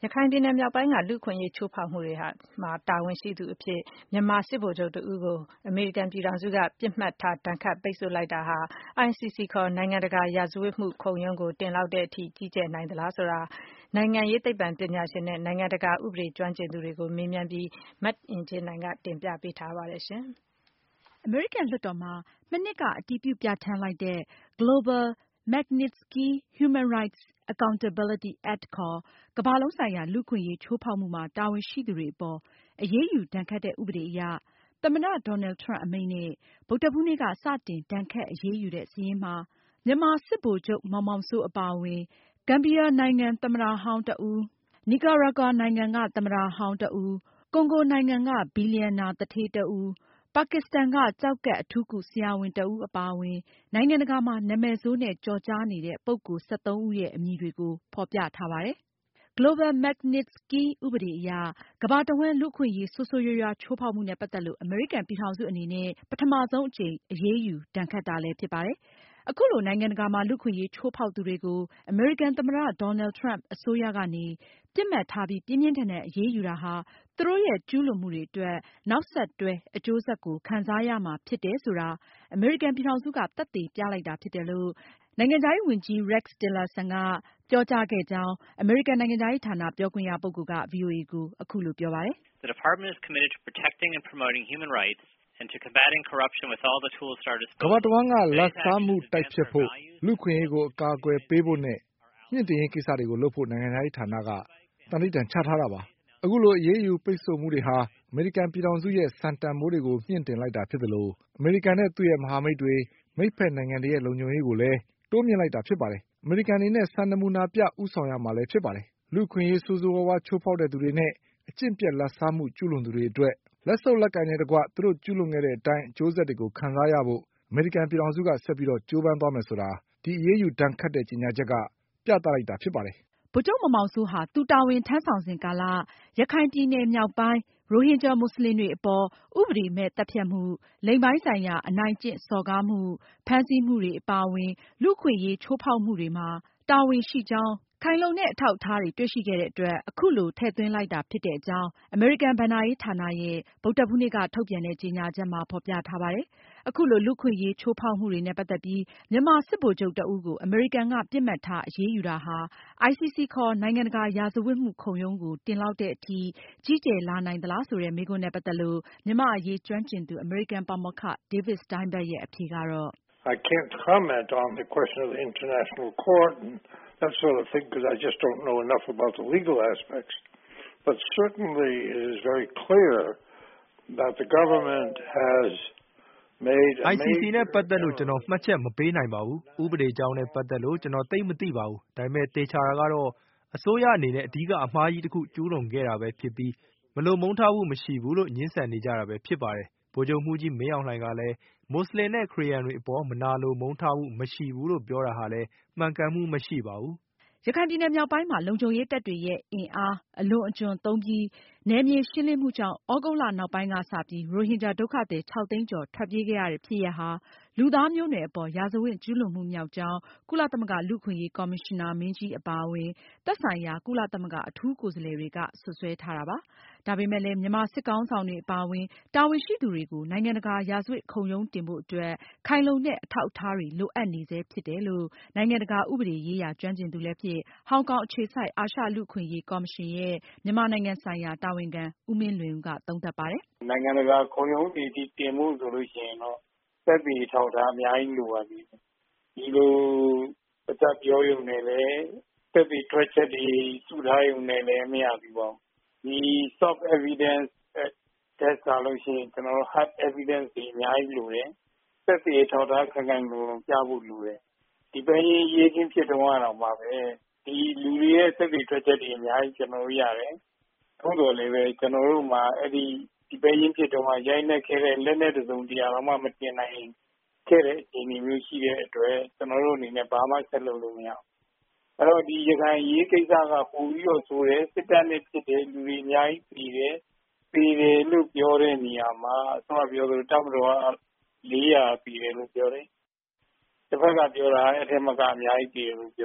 ရခိုင်ပြည်နယ်မြောက်ပိုင်းကလူ့အခွင့်အရေးချိုးဖောက်မှုတွေမှာတာဝန်ရှိသူအဖြစ်မြန်မာစစ်ဗိုလ်ချုပ်တဦးကိုအမေရိကန်ပြည်ထောင်စုကပစ်မှတ်ထားဒဏ်ခတ်ပိတ်ဆို့လိုက်တာဟာ ICC ခေါ်နိုင်ငံတကာရာဇဝတ်မှုခုံရုံးကိုတင်လောက်တဲ့အထိကြီးကျယ်နိုင်သလားဆိုတာနိုင်ငံရေးသိပ္ပံပညာရှင်နဲ့နိုင်ငံတကာဥပဒေကျွမ်းကျင်သူတွေကိုမေးမြန်းပြီးမအင်ကြင်းနိုင်ကတင်ပြပေးထားပါတယ်။အမေရိကန်လွှတ်တော်မှာမနှစ်ကအတည်ပြုပြဌာန်းလိုက်တဲ့ Global Magnitsky Human Rights Accountability Act ခေါ် ကမ္ဘာလုံးဆိုင်ရာလူ့အခွင့်အရေးချိုးဖောက်မှုမှာတာဝန်ရှိသူတွေအပေါ်အရေးယူဒဏ်ခတ်တဲ့ဥပဒေအရ သမ္မတ Donald Trump အမိန့်နဲ့ ဗုဒ္ဓဟူးနေ့ကစတင်ဒဏ်ခတ်အရေးယူတဲ့စာရင်းမှာ မြန်မာစစ်ဗိုလ်ချုပ်မောင်မောင်စိုးအပါအဝင် ဂမ်ဘီယာနိုင်ငံသမ္မတဟောင်းတဦး၊ နီကာရာဂွာနိုင်ငံကသမ္မတဟောင်းတဦး၊ ကွန်ဂိုနိုင်ငံကဘီလီယံနာသူဌေးတဦး၊ ပါကစ္စတန်ကကျောက်ကပ်အထူးကုဆရာဝန်တဦးအပါအဝင် နိုင်ငံတကာမှာနာမည်ဆိုးနဲ့ကျော်ကြားနေတဲ့ ပုဂ္ဂိုလ် 13 ဦးရဲ့အမည်တွေကိုဖေါ်ပြထားပါတယ်။ Global Magnitsky ဥပဒေအရ ကမ္ဘာတဝှမ်းလူ့အခွင့်အရေးဆိုးဆိုးရွားရွားချိုးဖောက်မှုနဲ့ပတ်သက်လို့ အမေရိကန်ပြည်ထောင်စုအနေနဲ့ ပထမဆုံးအကြိမ်အရေးယူဒဏ်ခတ်တာလည်းဖြစ်ပါတယ်။ အခုလိုနိုင်ငံတကာမှာလူ့အခွင့်အရေးချိုးဖောက်သူတွေကို အမေရိကန်သမ္မတ Donald Trump အစိုးရကနေ ပစ်မှတ်ထားပြီးပြင်းပြင်းထန်ထန်အရေးယူတာဟာ သူတို့ရဲ့ကျူးလွန်မှုတွေအတွက်နောက်ဆက်တွဲအကျိုးဆက်ကိုခံစားရမှာဖြစ်တယ်ဆိုတာ အမေရိကန်ပြည်ထောင်စုကသက်သေပြလိုက်တာဖြစ်တယ်လို့ နိုင်ငံခြားရေးဝန်ကြီး Rex Tillerson ကပြောကြားခဲ့ကြောင်း အမေရိကန်နိုင်ငံခြားရေးဌာနပြောခွင့်ရပုဂ္ဂိုလ်က VOA ကိုအခုလိုပြောပါတယ်။ The Department is committed to protecting and promoting human rights and to combating corruption with all the tools at our disposal. ကမ္ဘာတဝှမ်းကလာဘ်စားမှုတိုက်ဖျက်ဖို့ လူ့အခွင့်အရေးကိုအကာအကွယ်ပေးဖို့နဲ့မြှင့်တင်ရေးကိစ္စတွေကိုလုပ်ဖို့နိုင်ငံခြားရေးဌာနကသန္နိဋ္ဌာန်ချထားတာပါ။ အခုလိုအရေးယူပိတ်ဆို့မှုတွေဟာအမေရိကန်ပြည်ထောင်စုရဲ့စံတန်ဖိုးတွေကိုမြှင့်တင်လိုက်တာဖြစ်သလို အမေရိကန်နဲ့သူ့ရဲ့မဟာမိတ်တွေ၊ မိတ်ဖက်နိုင်ငံတွေရဲ့လုံခြုံရေးကိုလည်းတိုးမြှင့်လိုက်တာဖြစ်ပါတယ်။ အမေရိကန်အနေနဲ့စံနမူနာပြဦးဆောင်ရမှာလည်းဖြစ်ပါတယ်။ လူ့အခွင့်အရေးဆိုးဆိုးဝါးဝါးချိုးဖောက်သူတွေနဲ့ အကျင့်ပျက်လာဘ်စားမှုကျူးလွန်သူတွေအတွက် လက်ဆုပ်လက်ကိုင်နဲ့တကွ သူတို့ကျူးလွန်ခဲ့တဲ့အတိုင်းအကျိုးဆက်တွေကိုခံစားရဖို့ အမေရိကန်ပြည်ထောင်စုကဆက်ပြီးကြိုးပမ်းသွားမယ်ဆိုတာ ဒီအရေးယူဒဏ်ခတ်တဲ့ကြေညာချက်ကပြသလိုက်တာဖြစ်ပါတယ်။ ဗိုလ်ချုပ်မောင်မောင်စိုးဟာ သူတာဝန်ထမ်းဆောင်စဉ်ကာလ ရခိုင်ပြည်နယ်မြောက်ပိုင်း ရိုဟင်ဂျာမွတ်စလင်တွေအပေါ် ဥပဒေမဲ့သတ်ဖြတ်မှု၊ လိင်ပိုင်းဆိုင်ရာအနိုင်ကျင့်စော်ကားမှု၊ ဖမ်းဆီးမှုတွေအပါအဝင် လူ့အခွင့်အရေးချိုးဖောက်မှုတွေမှာ တာဝန်ရှိကြောင်းခိုင်လုံတဲ့အထောက်အထားတွေတွေ့ရှိခဲ့တဲ့အတွက် အခုလိုထည့်သွင်းလိုက်တာဖြစ်တဲ့အကြောင်း အမေရိကန်ဘဏ္ဍာရေးဌာနရဲ့ ဗုဒ္ဓဟူးနေ့ကထုတ်ပြန်တဲ့ကြေညာချက်မှာဖေါ်ပြထားပါတယ်။ အခုလိုလူ့အခွင့်အရေးချိုးဖောက်မှုတွေနဲ့ပတ်သက်ပြီး မြန်မာစစ်ဗိုလ်ချုပ်တဦးကိုအမေရိကန်ကပစ်မှတ်ထားအရေးယူတာဟာ ICC ခေါ်နိုင်ငံတကာရာဇဝတ်မှုခုံရုံးကိုတင်လောက်တဲ့အထိကြီးကျယ်လာနိုင်သလားဆိုတဲ့မေးခွန်းနဲ့ပတ်သက်လို့ မြန်မာ့အရေးကျွမ်းကျင်သူ အမေရိကန်ပါမောက္ခ David Steinberg ရဲ့အဖြေကတော့ I can't comment on the question of the international court and that sort of thing because I just don't know enough about the legal aspects. But certainly it is very clear that the government has made a ICC နဲ့ပတ်သက်လို့ကျွန်တော်မှတ်ချက်မပေးနိုင်ပါဘူး။ဥပဒေကြောင်းနဲ့ပတ်သက်လို့ကျွန်တော်သိပ်မသိပါဘူး။ဒါပေမဲ့သေချာတာကတော့အစိုးရအနေနဲ့အဓိကအမှားကြီးတခုကျူးလွန်ခဲ့တာပဲဖြစ်ပြီး မလိုမုန်းထားမှုမရှိဘူးလို့ငြင်းဆန်နေကြတာပဲဖြစ်ပါတယ်။ဗိုလ်ချုပ်မှူးကြီးမင်းအောင်လှိုင်ကလည်း မွတ်စလင်နဲ့ခရစ်ယာန်တွေအပေါ်မနာလိုမုန်းထားမှုမရှိဘူးလို့ပြောတာဟာလည်းမှန်ကန်မှုမရှိပါဘူး။ ရခိုင်ပြည်နယ်မြောက်ပိုင်းမှာ လုံခြုံရေးတပ်တွေရဲ့အင်အားအလွန်အကျွံသုံးပြီး နယ်မြေရှင်းလင်းမှုကြောင့် သြဂုတ်လနောက်ပိုင်းကစပြီး ရိုဟင်ဂျာဒုက္ခသည် 6 သိန်းကျော်ထွက်ပြေးခဲ့ရတဲ့ဖြစ်ရပ်ဟာ လူသားမျိုးနွယ်အပေါ်ရာဇဝတ်ကျူးလွန်မှုမြောက်ကြောင်း ကုလသမဂ္ဂလူ့အခွင့်အရေးကော်မရှင်နာမင်းကြီးအပါအဝင် သက်ဆိုင်ရာကုလသမဂ္ဂအထူးကိုယ်စားလှယ်တွေက စွပ်စွဲထားတာပါ။ ဒါပေမဲ့လည်း မြန်မာစစ်ခေါင်းဆောင်တွေအပါအဝင် တာဝန်ရှိသူတွေကို နိုင်ငံတကာရာဇဝတ်ခုံရုံးတင်ဖို့အတွက် ခိုင်လုံတဲ့အထောက်အထားတွေလိုအပ်နေဆဲဖြစ်တယ်လို့ နိုင်ငံတကာဥပဒေရေးရာကျွမ်းကျင်သူလည်းဖြစ် ဟောင်ကောင်အခြေစိုက် အာရှလူ့အခွင့်အရေးကော်မရှင်ရဲ့ မြန်မာနိုင်ငံဆိုင်ရာတာဝန်ခံ ဦးမင်းလွင်ဦးက သုံးသပ်ပါတယ်။ နိုင်ငံတကာခုံရုံးတွေတင်ဖို့ဆိုရင်တော့သက်သေအထောက်အထားအများကြီးလိုပါသေးတယ်။ဒီလိုပါးစပ်ပြောရုံနဲ့လည်းသက်သေထွက်ချက်တွေစုထားရုံနဲ့လည်းမရသေးပါဘူး။ဒီ soft evidence ထက်စာလို့ရှိရင်ကျွန်တော်တို့ hard evidence တွေအများကြီးလိုတယ်။သက်သေအထောက်အထားခိုင်ခိုင်လုံလုံပြဖို့လိုတယ်။ဒီပဲရင်ရေးချင်းဖြစ်တုန်းကတော့ပါပဲဒီလူတွေရဲ့သက်သေထွက်ချက်တွေအများကြီးကျွန်တော်တို့ရတယ်။သို့တော်လည်းပဲကျွန်တော်တို့မှာဒီပဲရင်ဖြစ်တုန်းကရိုက်နှက်ခဲ့တဲ့လက်နက်တစုံတရာမှမတင်နိုင်ခဲ့တဲ့အခြေအနေမျိုးရှိတဲ့အတွက်ကျွန်တော်တို့အနေနဲ့ဘာမှဆက်လုပ်လို့မရဘူး။အဲ့တော့ဒီရခိုင်ရေးကိစ္စကပိုပြီးတော့ဆိုတယ်စစ်တပ်နဲ့ဖြစ်တယ်လူတွေအများကြီးပြည်တယ်လို့ပြောတဲ့နေရာမှာအစောကပြောသလိုတပ်မတော်က400ပြည်တယ်လို့ပြောတယ်။တစ်ဖက်ကပြောတာအဲ့ထက်မကအများကြီးပြည်တယ်လို့ပြောတယ်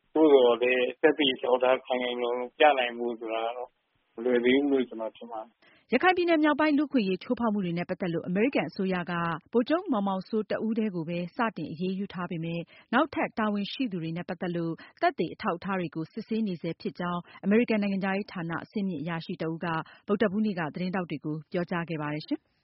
သို့တော်လည်းသက်သေအထောက်အထားခိုင်ခိုင်လုံလုံပြနိုင်ဖို့ဆိုတာတော့မလွယ်သေးဘူးလို့ကျွန်တော်ထင်ပါတယ်ရခိုင်ပြည်နယ်မြောက်ပိုင်းလူ့အခွင့်အရေးချိုးဖောက်မှုတွေနဲ့ပတ်သက်လို့အမေရိကန်အစိုးရကဗိုလ်ချုပ်မောင်မောင်စိုးတဦးတည်းကိုပဲစတင်အရေးယူထားပေမယ့်နောက်ထပ်တာဝန်ရှိသူတွေနဲ့ပတ်သက်လို့သက်သေအထောက်အထားတွေကိုစစ်ဆေးနေဆဲဖြစ်ကြောင်းအမေရိကန်နိုင်ငံခြားရေးဌာနအဆင့်မြင့်အရာရှိတဦးကဗုဒ္ဓဟူးနေ့ကသတင်းထောက်တွေကိုပြောကြားခဲ့ပါတယ်ရှင်။